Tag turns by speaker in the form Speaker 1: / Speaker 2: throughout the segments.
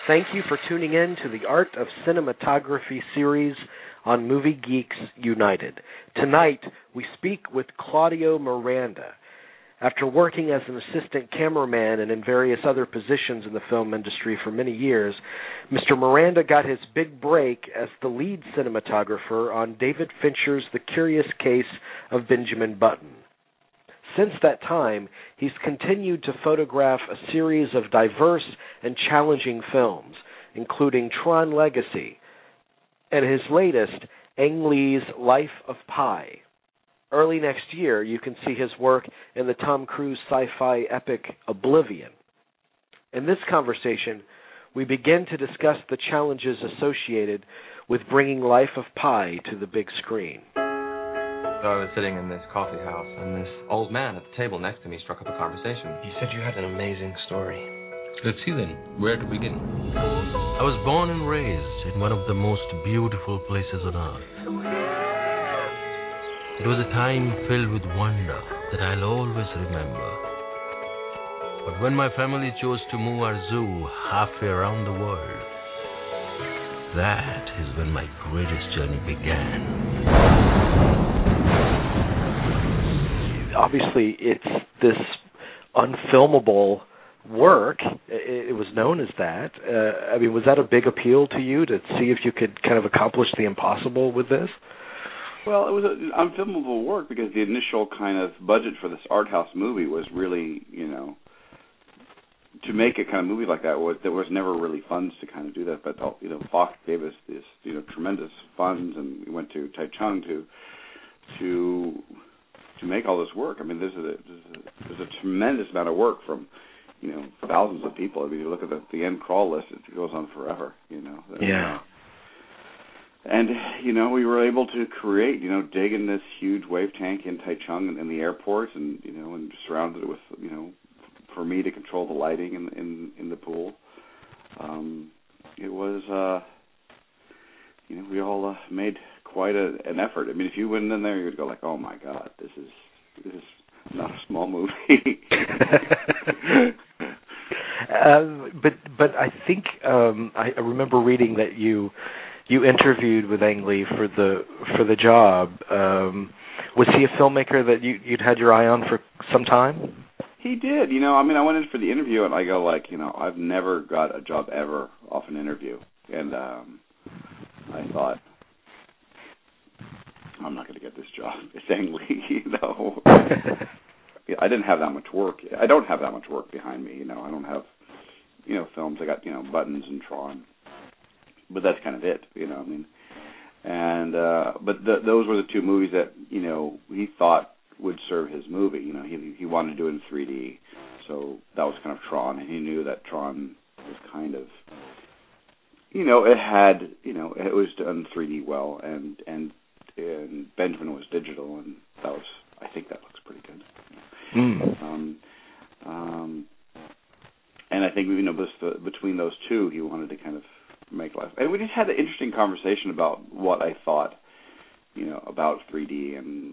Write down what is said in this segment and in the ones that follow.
Speaker 1: Thank you for tuning in to the Art of Cinematography series on Movie Geeks United. Tonight, we speak with Claudio Miranda. After working as an assistant cameraman and in various other positions in the film industry for many years, Mr. Miranda got his big break as the lead cinematographer on David Fincher's The Curious Case of Benjamin Button. Since that time, he's continued to photograph a series of diverse and challenging films, including Tron Legacy and his latest, Ang Lee's Life of Pi. Early next year, you can see his work in the Tom Cruise sci-fi epic Oblivion. In this conversation, we begin to discuss the challenges associated with bringing Life of Pi to the big screen.
Speaker 2: So I was sitting in this coffee house, and this old man at the table next to me struck up a conversation.
Speaker 3: You said you had an amazing story.
Speaker 4: Let's see then. Where to begin?
Speaker 5: I was born and raised in one of the most beautiful places on earth. It was a time filled with wonder that I'll always remember. But when my family chose to move our zoo halfway around the world, that is when my greatest journey began.
Speaker 1: Obviously, it's this unfilmable work. It was known as that. Was that a big appeal to you to see if you could kind of accomplish the impossible with this?
Speaker 6: Well, it was an unfilmable work because the initial kind of budget for this art house movie was really, to make a kind of movie like that there was never really funds to kind of do that. But Fox gave us this tremendous funds, and we went to Taichung to make all this work. I mean, there's a tremendous amount of work from thousands of people. I mean, you look at the end crawl list; it goes on forever.
Speaker 1: Yeah.
Speaker 6: And, we were able to create, dig in this huge wave tank in Taichung in the airport and, and surrounded it with, for me to control the lighting in the pool. It was, we all made quite an effort. I mean, if you went in there, you would go like, oh, my God, this is not a small movie.
Speaker 1: But I think I remember reading that you interviewed with Ang Lee for the job. Was he a filmmaker that you'd had your eye on for some time?
Speaker 6: He did. I went in for the interview and I go like, I've never got a job ever off an interview. And I thought, I'm not going to get this job. It's Ang Lee, I didn't have that much work. I don't have that much work behind me. I don't have, films. I got, Buttons and Tron. But that's kind of it, And but those were the two movies that he thought would serve his movie. He wanted to do it in 3D, so that was kind of Tron, and he knew that Tron was kind of, it had, it was done 3D well, and Benjamin was digital, and that was, I think that looks pretty good. And I think between those two, he wanted to kind of make life. And we just had an interesting conversation about what I thought, about 3D and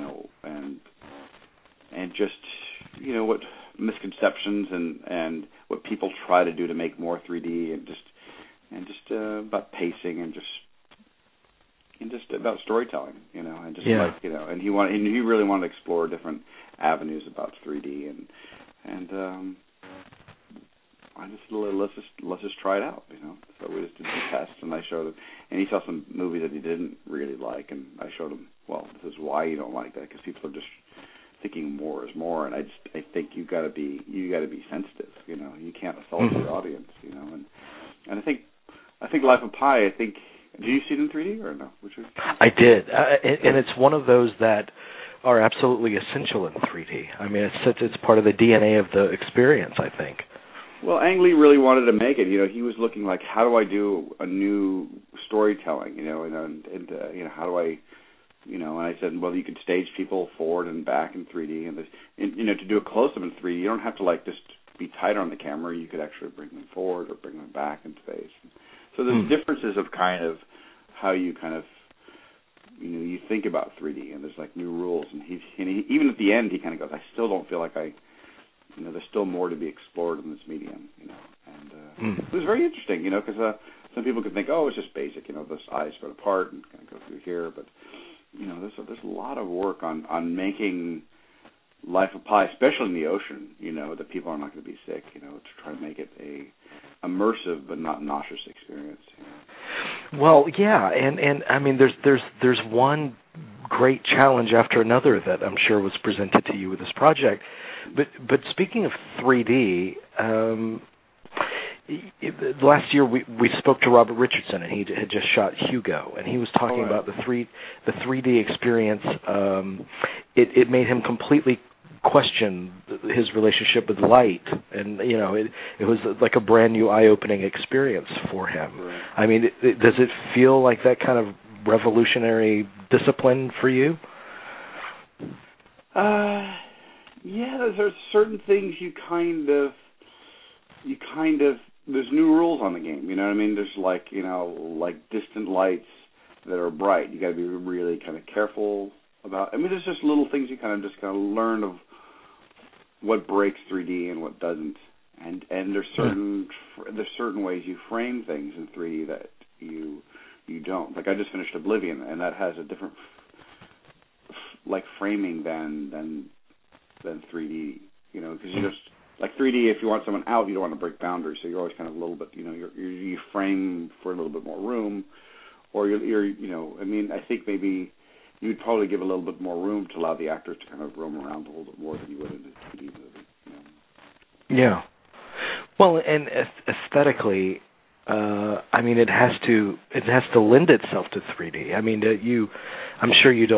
Speaker 6: just, what misconceptions and what people try to do to make more 3D and just about pacing and just about storytelling, and just and he really wanted to explore different avenues about 3D and I just let's just try it out, So we just did some tests, and I showed him, and he saw some movies that he didn't really like, and I showed him, well, this is why you don't like that, because people are just thinking more is more, and I think you got to be sensitive, You can't assault your audience, and I think Life of Pi. Did you see it in 3D or no?
Speaker 1: I did, and it's one of those that are absolutely essential in 3D. I mean, it's part of the DNA of the experience, I think.
Speaker 6: Well, Ang Lee really wanted to make it. He was looking like, how do I do a new storytelling? And how do I, and I said, well, you could stage people forward and back in 3D, and to do a close-up in 3D, you don't have to just be tighter on the camera. You could actually bring them forward or bring them back in space. So there's differences of kind of how you kind of, you think about 3D, and there's new rules. And he even at the end, he kind of goes, I still don't feel like I there's still more to be explored in this medium, and it was very interesting, because some people could think, oh, it's just basic, this eyes spread apart and kind of go through here, but there's a lot of work on making Life of Pi, especially in the ocean, that people are not going to be sick, to try to make it a immersive but not nauseous experience.
Speaker 1: Well, yeah, and I mean, there's one great challenge after another that I'm sure was presented to you with this project. But speaking of 3D, last year we spoke to Robert Richardson, and he had just shot Hugo, and he was talking about the 3D experience. It made him completely question his relationship with light, and it was like a brand new eye-opening experience for him.
Speaker 6: Right.
Speaker 1: I mean, does it feel like that kind of revolutionary discipline for you?
Speaker 6: Yeah, there's certain things you kind of there's new rules on the game, you know what I mean? There's like distant lights that are bright. You got to be really kind of careful about. I mean, there's just little things you kind of learn of what breaks 3D and what doesn't. And there's certain ways you frame things in 3D that you don't. Like I just finished Oblivion, and that has a different framing than 3D, because you just like 3D. If you want someone out, you don't want to break boundaries, so you're always kind of a little bit, you frame for a little bit more room, or you're I mean, I think maybe you'd probably give a little bit more room to allow the actors to kind of roam around a little bit more than you would in a 2D movie.
Speaker 1: Yeah. Well, and aesthetically, I mean, it has to lend itself to 3D. I mean, I'm sure you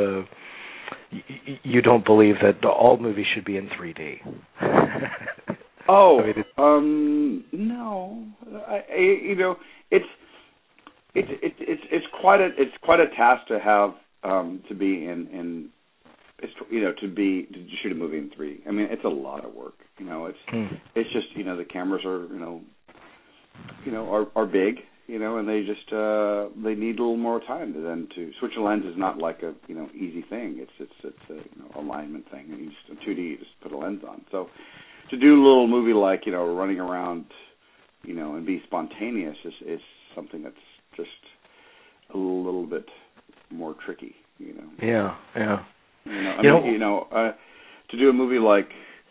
Speaker 1: don't believe that all movies should be in 3D.
Speaker 6: Oh,
Speaker 1: I mean,
Speaker 6: no. It's quite a task to have to be in to shoot a movie in 3D. I mean, it's a lot of work. It's just the cameras are are big, and they just they need a little more time to switch a lens is not like a easy thing. It's a alignment thing, and you just in 2D you just put a lens on. So to do a little movie like running around, and be spontaneous is something that's just a little bit more tricky.
Speaker 1: Yeah.
Speaker 6: To do a movie like.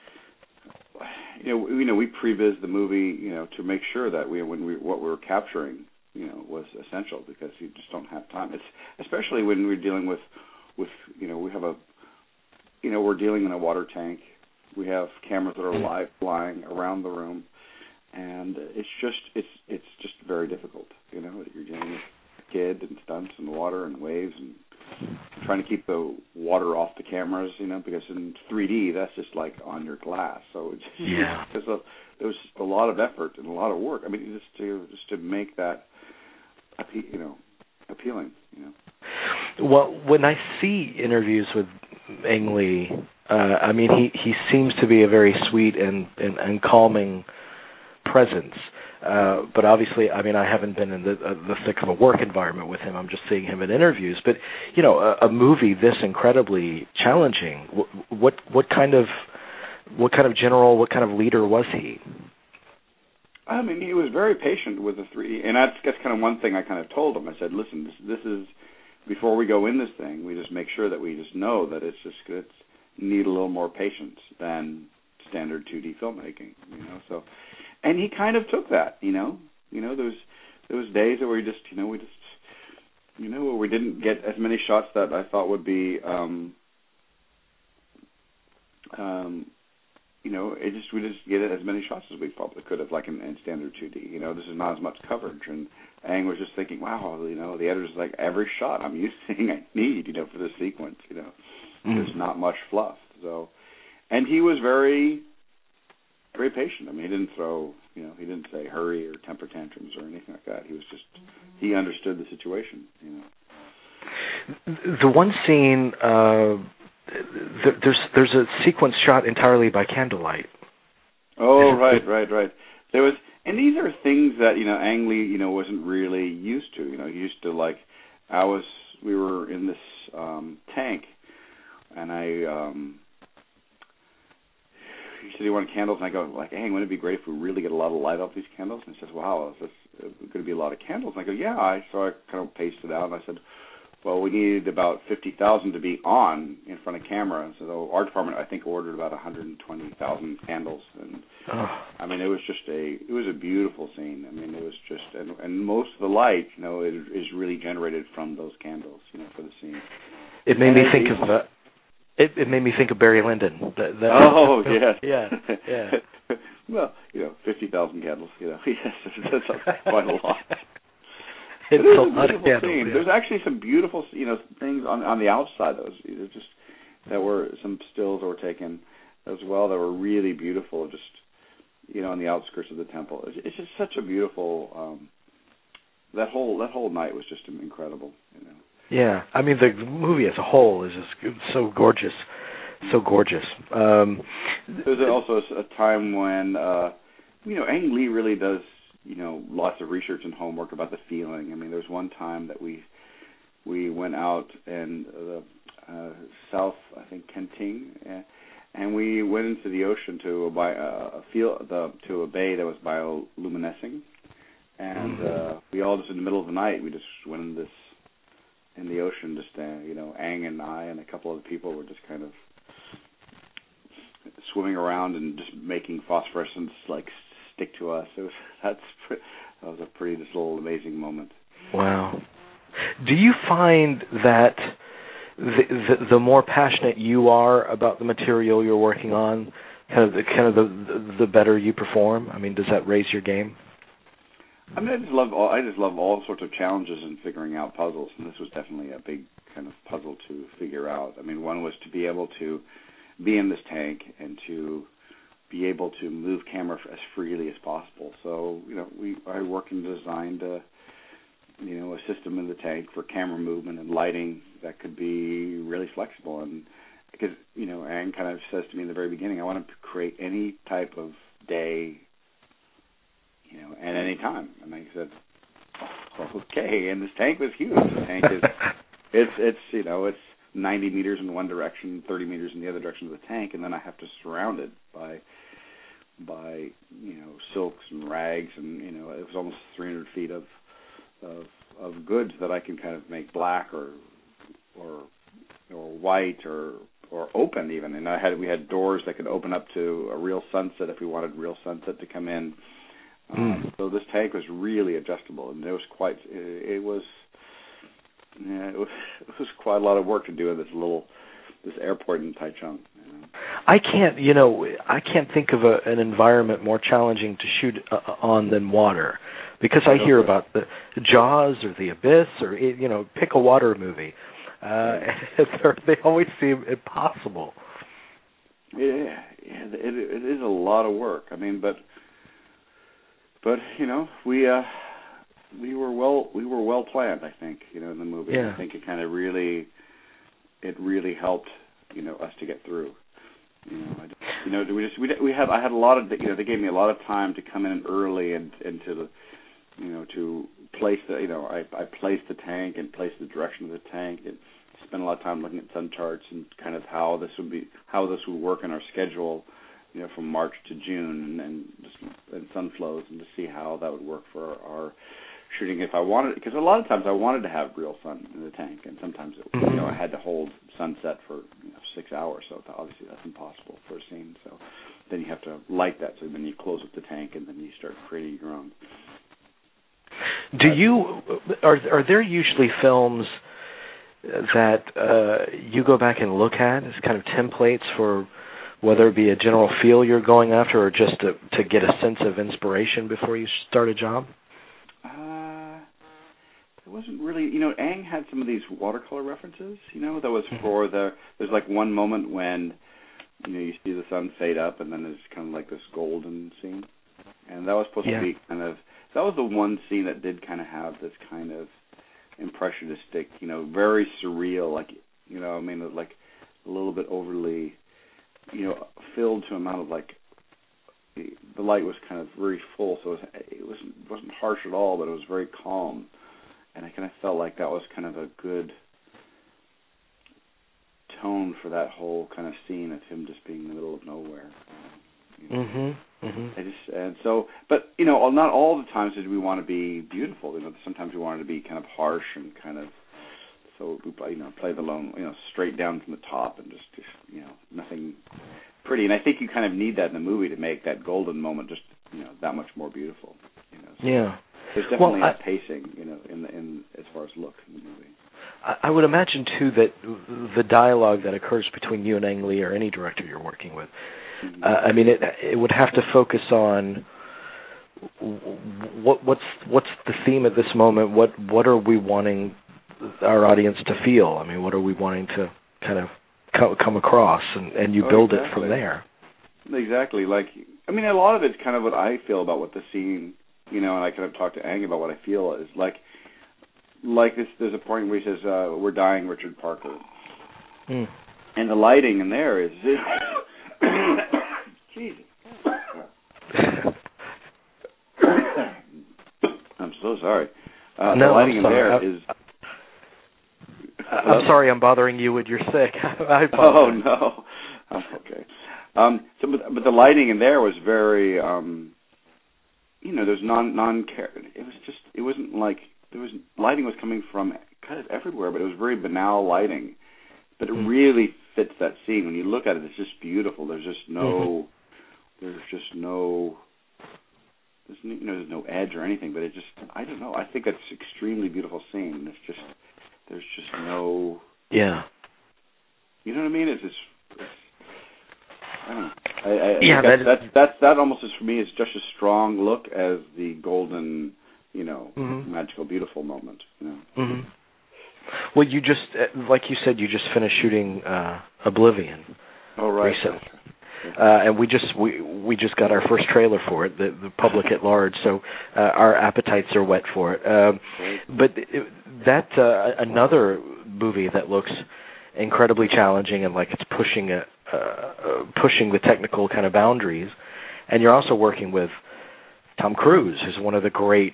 Speaker 6: We previs the movie, to make sure that what we were capturing, was essential, because you just don't have time. It's especially when we're dealing with we have we're dealing in a water tank. We have cameras that are live flying around the room, and it's just very difficult. You're dealing with a kid and stunts and water and waves and trying to keep the water off the cameras, because in 3D that's just like on your glass. So it's there's a lot of effort and a lot of work. I mean, just to make that appealing.
Speaker 1: Well, when I see interviews with Ang Lee, I mean, he seems to be a very sweet and calming presence. But obviously, I mean, I haven't been in the thick of a work environment with him. I'm just seeing him in interviews. But a movie this incredibly challenging. What kind of general, what kind of leader was he?
Speaker 6: I mean, he was very patient with the 3D, and that's kind of one thing I kind of told him. I said, listen, this is before we go in this thing, we just make sure that we just know that it's need a little more patience than standard 2D filmmaking. So. And he kind of took that, those days where we where we didn't get as many shots that I thought would be, we just get as many shots as we probably could have, like in standard 2D. This is not as much coverage, and Ang was just thinking, wow, the editor's like, every shot I need, for this sequence, there's not much fluff. So, and he was very, very patient. I mean, he didn't throw, he didn't say hurry or temper tantrums or anything like that. He was just, he understood the situation,
Speaker 1: The one scene, there's a sequence shot entirely by candlelight.
Speaker 6: Oh, right. There was, and these are things that, Ang Lee, wasn't really used to. He used to, like, we were in this tank, and he said he wanted candles, and I go, like, hey, wouldn't it be great if we really get a lot of light off these candles? And he says, wow, is this going to be a lot of candles? And I go, yeah. So I kind of paced it out, and I said, well, we needed about 50,000 to be on in front of camera. So the art department, I think, ordered about 120,000 candles, and I mean, it was a beautiful scene. I mean, it was just, and most of the light, is really generated from those candles, for the scene.
Speaker 1: It made me think of it made me think of Barry Lyndon.
Speaker 6: Oh yes,
Speaker 1: yeah.
Speaker 6: Well, 50,000 candles, yes, that's quite a lot.
Speaker 1: It's a lot of candles.
Speaker 6: Yeah. There's actually some beautiful, things on the outside. That were some stills that were taken as well that were really beautiful. Just on the outskirts of the temple. It's just such a beautiful. That whole night was just incredible.
Speaker 1: Yeah, I mean the movie as a whole is just so gorgeous, so gorgeous.
Speaker 6: There's also a time when Ang Lee really does lots of research and homework about the feeling. I mean, there's one time that we went out in the south, I think Kenting, and we went into the ocean to a bay that was bioluminescing, and we all just in the middle of the night we just went in the ocean, just Ang and I and a couple other people were just kind of swimming around and just making phosphorescence stick to us. That was a pretty just little amazing moment.
Speaker 1: Wow. Do you find that the more passionate you are about the material you're working on, the better you perform? I mean, does that raise your game?
Speaker 6: I mean, I just love all sorts of challenges in figuring out puzzles, and this was definitely a big kind of puzzle to figure out. I mean, one was to be able to be in this tank and to be able to move camera as freely as possible. So, I worked and designed a system in the tank for camera movement and lighting that could be really flexible. And because, Ang kind of says to me in the very beginning, I want to create any type of day, at any time. And I said, okay. And this tank was huge. The tank is, it's 90 meters in one direction, 30 meters in the other direction of the tank, and then I have to surround it by silks and rags, and it was almost 300 feet of goods that I can kind of make black or white or open even. And we had doors that could open up to a real sunset if we wanted real sunset to come in. So this tank was really adjustable, and it was quite a lot of work to do in this airport in Taichung.
Speaker 1: I can't think of an environment more challenging to shoot on than water, because I hear about the Jaws or the Abyss or pick a water movie. They always seem impossible.
Speaker 6: Yeah, it is a lot of work. I mean, but we were well planned, I think, in the movie.
Speaker 1: Yeah.
Speaker 6: I think it kind of really helped, us to get through. I had a lot of, they gave me a lot of time to come in early and to to place I placed the tank and placed the direction of the tank and spent a lot of time looking at sun charts and kind of how this would work in our schedule, from March to June and sun flows, and to see how that would work for our shooting if I wanted, because a lot of times I wanted to have real sun in the tank, and sometimes I had to hold sunset for 6 hours, so obviously that's impossible for a scene. So then you have to light that, so then you close up the tank and then you start creating your own.
Speaker 1: Are there usually films that you go back and look at as kind of templates for whether it be a general feel you're going after or just to get a sense of inspiration before you start a job?
Speaker 6: It wasn't really, Ang had some of these watercolor references, that was for there's like one moment when, you see the sun fade up and then there's kind of like this golden scene. And that was supposed to be that was the one scene that did kind of have this kind of impressionistic, very surreal, like, like a little bit overly, filled to amount of like, the light was kind of very full, so it wasn't harsh at all, but it was very calm. And I kind of felt like that was kind of a good tone for that whole kind of scene of him just being in the middle of nowhere. You know?
Speaker 1: Mm-hmm. Mm-hmm.
Speaker 6: And so, but you know, not all the times did we want to be beautiful. You know, sometimes we wanted to be kind of harsh and kind of. So we play the lone, straight down from the top and just nothing pretty. And I think you kind of need that in the movie to make that golden moment just that much more beautiful. So
Speaker 1: yeah.
Speaker 6: There's definitely a pacing, in as far as look in the movie.
Speaker 1: I would imagine too that the dialogue that occurs between you and Ang Lee or any director you're working with,
Speaker 6: Mm-hmm.
Speaker 1: I mean, it would have to focus on what's the theme at this moment. What are we wanting our audience to feel? I mean, what are we wanting to kind of come across, and you build it from there.
Speaker 6: Exactly. Like, I mean, a lot of it's kind of what I feel about what the scene, and I kind of talk to Ang about what I feel is like this. There's a point where he says, "We're dying, Richard Parker," and the lighting in there is. Jesus. I'm so sorry. The lighting in there is.
Speaker 1: I'm sorry I'm bothering you when you're sick.
Speaker 6: Oh no, I'm okay. But the lighting in there was very, there's non-care. It wasn't like lighting was coming from kind of everywhere, but it was very banal lighting. But it really fits that scene. When you look at it, it's just beautiful. There's no edge or anything. But it just, I don't know. I think that's an extremely beautiful scene. There's just no.
Speaker 1: Yeah.
Speaker 6: You know what I mean? It's I don't know. That almost is for me is just as strong look as the golden, magical, beautiful moment.
Speaker 1: Mm-hmm. Well, you just, like you said, you just finished shooting Oblivion.
Speaker 6: Oh, right.
Speaker 1: Recently. And we just got our first trailer for it, the public at large, so our appetites are wet for it. But that's another movie that looks incredibly challenging and like it's pushing the technical kind of boundaries. And you're also working with Tom Cruise, who's one of the great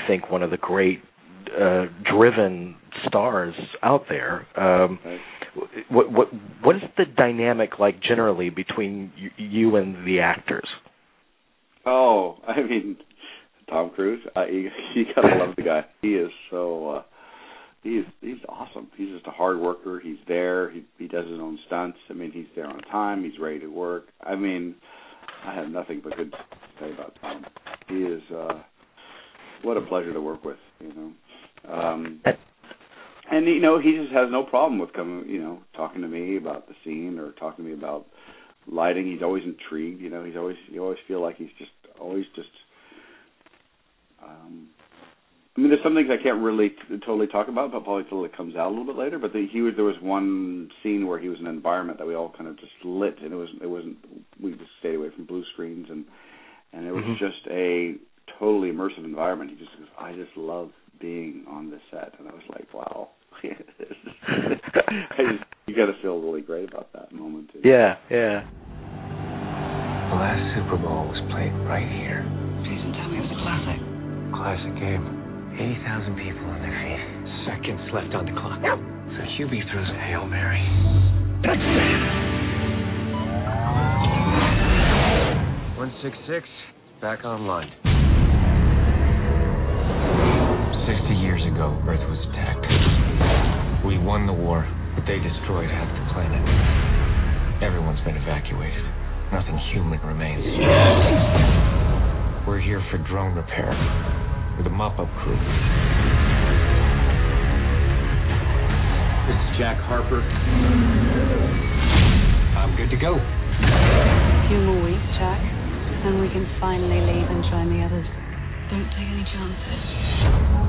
Speaker 1: driven stars out there. What is the dynamic like generally between you and the actors?
Speaker 6: Oh, I mean, Tom Cruise, you gotta love the guy. He is so he's awesome. He's just a hard worker. He's there. He does his own stunts. I mean, he's there on time. He's ready to work. I mean, I have nothing but good to say about Tom. He is what a pleasure to work with. And he just has no problem with talking to me about the scene or talking to me about lighting. He's always intrigued. You always feel like he's just always just. I mean, there's some things I can't really totally talk about, but probably until it comes out a little bit later. But there was one scene where he was in an environment that we all kind of just lit, and it wasn't. We just stayed away from blue screens, and it was just a totally immersive environment. He just goes, I just love being on this set, and I was like, wow. You got to feel really great about that moment too.
Speaker 1: Yeah.
Speaker 3: The last Super Bowl was played right here.
Speaker 7: Jason, tell me it was a classic.
Speaker 3: Classic game. 80,000 people on their feet.
Speaker 7: Seconds left on the clock.
Speaker 3: So QB throws a Hail Mary. 166, back online. 60 years ago, Earth was attacked. We won the war, but they destroyed half the planet. Everyone's been evacuated. Nothing human remains. We're here for drone repair with a mop-up crew.
Speaker 7: This is Jack Harper. I'm good to go.
Speaker 8: A few more weeks, Jack, and we can finally leave and join the others. Don't take any chances.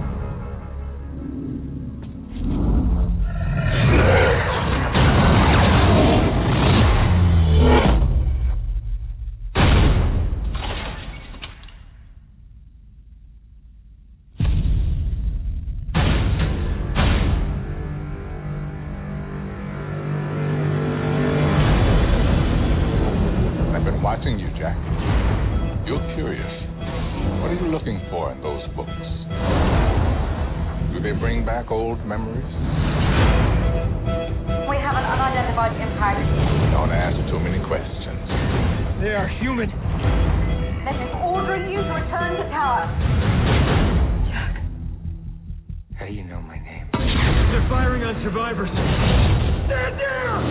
Speaker 9: Watching you, Jack. You're curious. What are you looking for in those books? Do they bring back old memories?
Speaker 10: We have an unidentified impact.
Speaker 9: Don't ask too many questions.
Speaker 7: They are human.
Speaker 10: That is ordering you to return to tower.
Speaker 3: Jack. How do you know my name?
Speaker 7: They're firing on survivors. Stand down!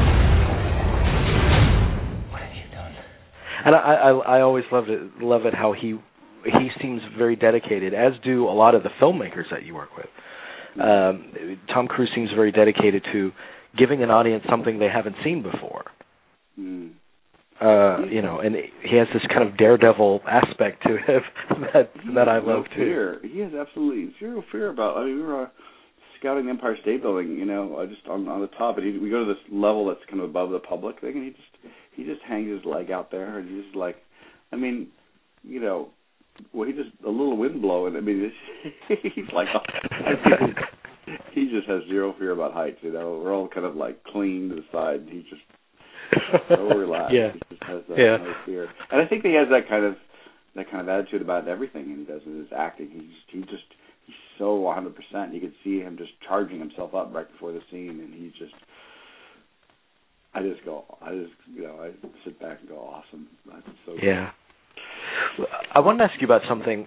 Speaker 3: What have you done?
Speaker 1: And I always love it how he seems very dedicated, as do a lot of the filmmakers that you work with. Tom Cruise seems very dedicated to giving an audience something they haven't seen before.
Speaker 6: Mm.
Speaker 1: And he has this kind of daredevil aspect to him that I love too.
Speaker 6: Fear. He has absolutely zero fear about. I mean, we were scouting the Empire State Building, just on the top, and we go to this level that's kind of above the public thing, and he just hangs his leg out there, and he's just like, I mean, he just a little wind blowing. I mean, he's like, he just has zero fear about heights. We're all kind of like clinging to the side. He just so relaxed.
Speaker 1: Yeah.
Speaker 6: He just has no fear. And I think he has that kind of attitude about everything he does in his acting. He's so 100%. You could see him just charging himself up right before the scene, and I sit back and go, awesome. That's so good.
Speaker 1: Yeah. I wanted to ask you about something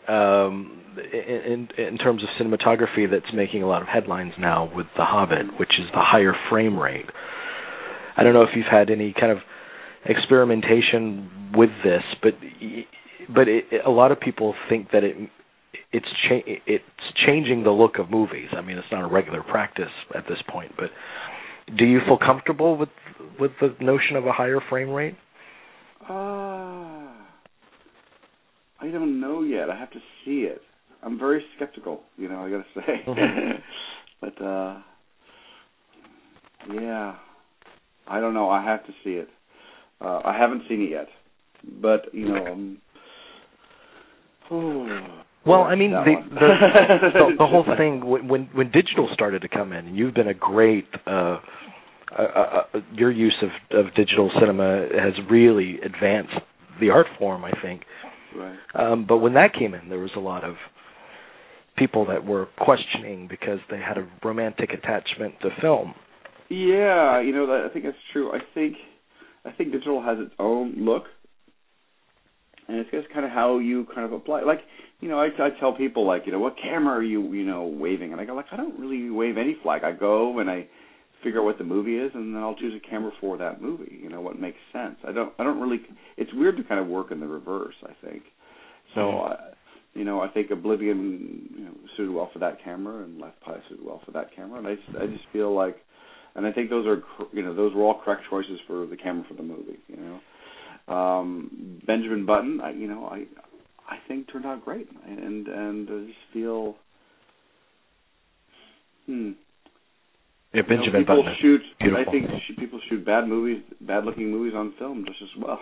Speaker 1: in terms of cinematography that's making a lot of headlines now with The Hobbit, which is the higher frame rate. I don't know if you've had any kind of experimentation with this, but a lot of people think that it's changing the look of movies. I mean, it's not a regular practice at this point, but do you feel comfortable with the notion of a higher frame rate?
Speaker 6: I don't know yet. I have to see it. I'm very skeptical, I got to say.
Speaker 1: Mm-hmm.
Speaker 6: But yeah, I don't know. I have to see it. I haven't seen it yet, but
Speaker 1: well, I mean, the whole thing when digital started to come in, and you've been a great. Your use of digital cinema has really advanced the art form, I think.
Speaker 6: Right.
Speaker 1: But when that came in, there was a lot of people that were questioning because they had a romantic attachment to film.
Speaker 6: Yeah, I think that's true. I think digital has its own look, and it's just kind of how you kind of apply. Like, I tell people, like, what camera are you, waving? And I go, like, I don't really wave any flag. I go and I figure out what the movie is, and then I'll choose a camera for that movie. What makes sense. I don't really. It's weird to kind of work in the reverse, I think. So, I think Oblivion, suited well for that camera, and Left Pie suited well for that camera, and I just feel like, and I think those are, those were all correct choices for the camera for the movie. Benjamin Button, I think turned out great, and I just feel.
Speaker 1: Yeah, Benjamin Button.
Speaker 6: I think people shoot bad-looking movies on film just as well.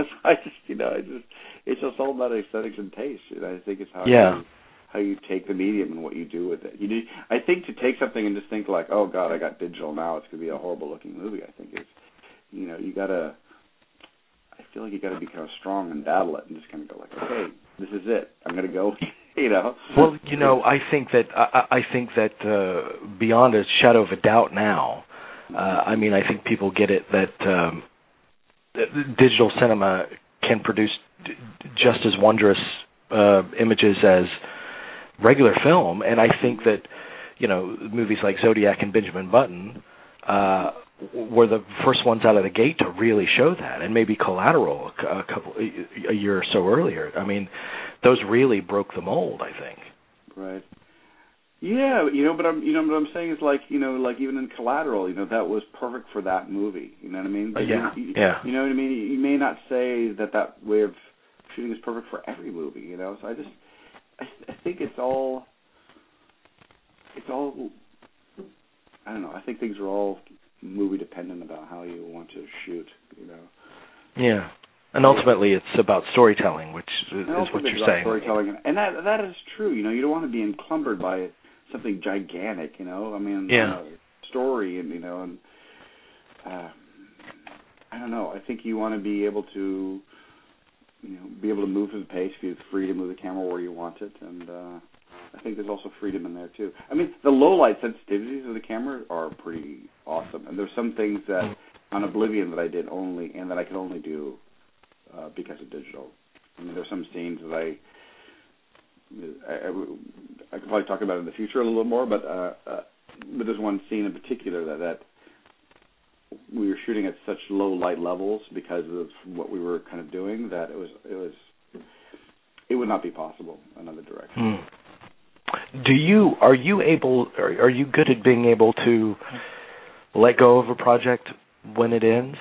Speaker 6: It's just all about aesthetics and taste. I think it's how you take the medium and what you do with it. I think to take something and just think like, oh God, I got digital now, it's gonna be a horrible-looking movie. I think it's, you gotta. I feel like you got to be kind of strong and battle it, and just kind of go like, okay, this is it. I'm gonna go.
Speaker 1: Well, I think that beyond a shadow of a doubt now, I think people get it that digital cinema can produce just as wondrous images as regular film, and I think that movies like Zodiac and Benjamin Button were the first ones out of the gate to really show that, and maybe Collateral a year or so earlier. I mean, those really broke the mold, I think.
Speaker 6: Right. Yeah, but what I'm saying is like even in Collateral, that was perfect for that movie. You know what I mean?
Speaker 1: Yeah.
Speaker 6: You know what I mean? You may not say that way of shooting is perfect for every movie. So I think it's all. I don't know. I think things are all movie dependent about how you want to shoot.
Speaker 1: Yeah. And ultimately, it's about storytelling, which is what you're saying.
Speaker 6: Storytelling, and that is true. You don't want to be encumbered by something gigantic. Story, and I don't know. I think you want to be able to, be able to move at the pace, feel free to move the camera where you want it, and I think there's also freedom in there too. I mean, the low light sensitivities of the camera are pretty awesome, and there's some things that on Oblivion that I did only, and that I could only do because of digital. I mean, there's some scenes that I could probably talk about in the future a little more, but there's one scene in particular that we were shooting at such low light levels because of what we were kind of doing that it would not be possible another direction.
Speaker 1: Are you good at being able to let go of a project when it ends?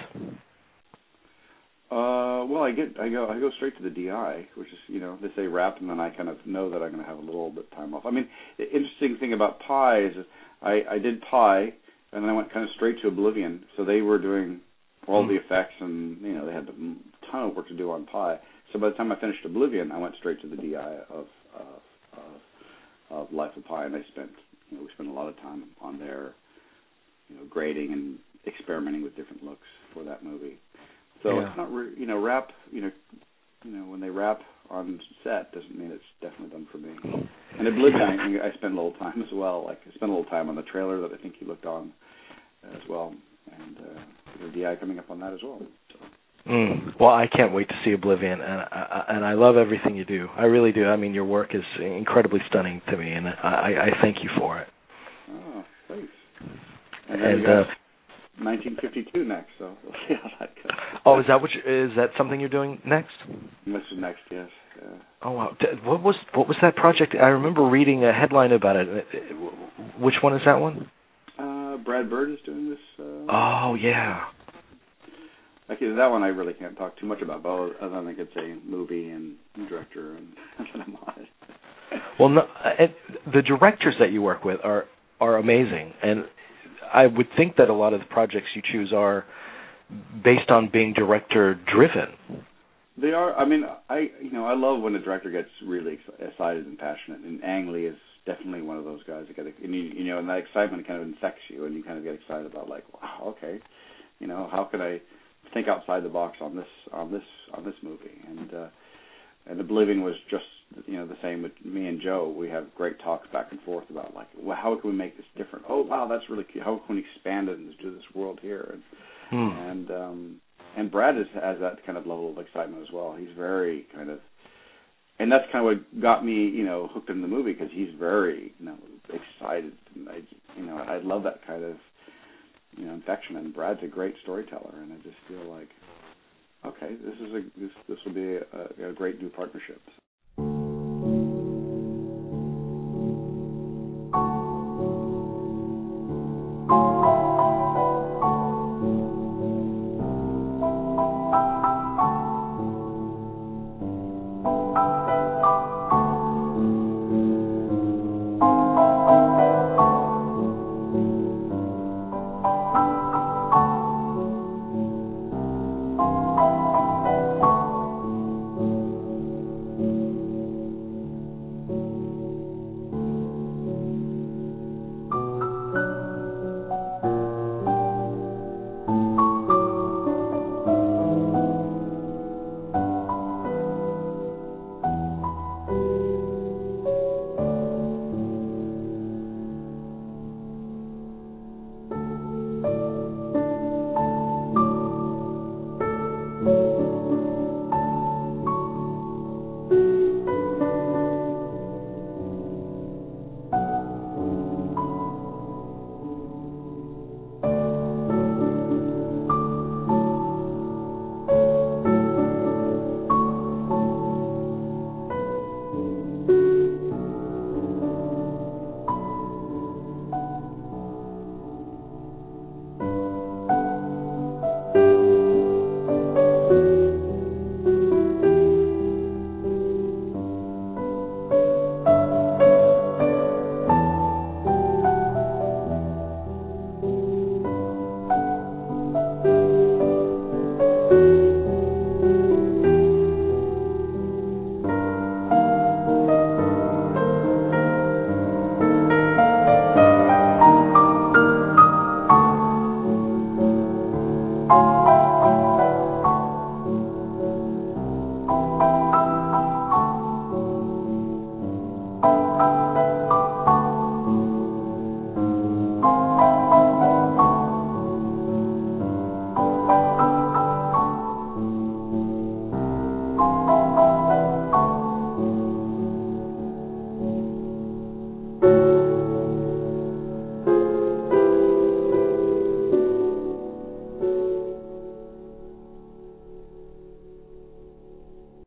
Speaker 6: Well, I go straight to the DI, which is, they say wrap, and then I kind of know that I'm going to have a little bit of time off. I mean, the interesting thing about Pi is I did Pi, and then I went kind of straight to Oblivion. So they were doing all the effects, and they had a ton of work to do on Pi. So by the time I finished Oblivion, I went straight to the DI of Life of Pi, and we spent a lot of time on there, grading and experimenting with different looks for that movie. So it's not wrap. When they wrap on set doesn't mean it's definitely done for me. And Oblivion, I spent a little time as well. Like I spent a little time on the trailer that I think you looked on as well, and the DI coming up on that as well. So.
Speaker 1: Well, I can't wait to see Oblivion, and I love everything you do. I really do. I mean, your work is incredibly stunning to me, and I thank you for it.
Speaker 6: Oh, thanks. And then we got 1952 next, so we'll see how that goes.
Speaker 1: Oh, is that something you're doing next?
Speaker 6: This is next, yes. Yeah.
Speaker 1: Oh wow! What was that project? I remember reading a headline about it. Which one is that one?
Speaker 6: Brad Bird is doing this.
Speaker 1: Oh yeah.
Speaker 6: Actually, that one I really can't talk too much about, but other than I could say movie and director and that I'm on it.
Speaker 1: Well, no, the directors that you work with are amazing, and I would think that a lot of the projects you choose are based on being director-driven.
Speaker 6: They are. I mean, I love when a director gets really excited and passionate, and Ang Lee is definitely one of those guys that and that excitement kind of infects you, and you kind of get excited about like, wow, okay, how can I think outside the box on this movie, and Oblivion was just the same with me and Joe. We have great talks back and forth about like, well, how can we make this different? Oh wow, that's really cute. How can we expand it and do this world here? And Brad has that kind of level of excitement as well. He's very kind of, and that's kind of what got me hooked in the movie, because he's very excited, and I love that kind of infection. And Brad's a great storyteller, and I just feel like, okay, this will be a great new partnership.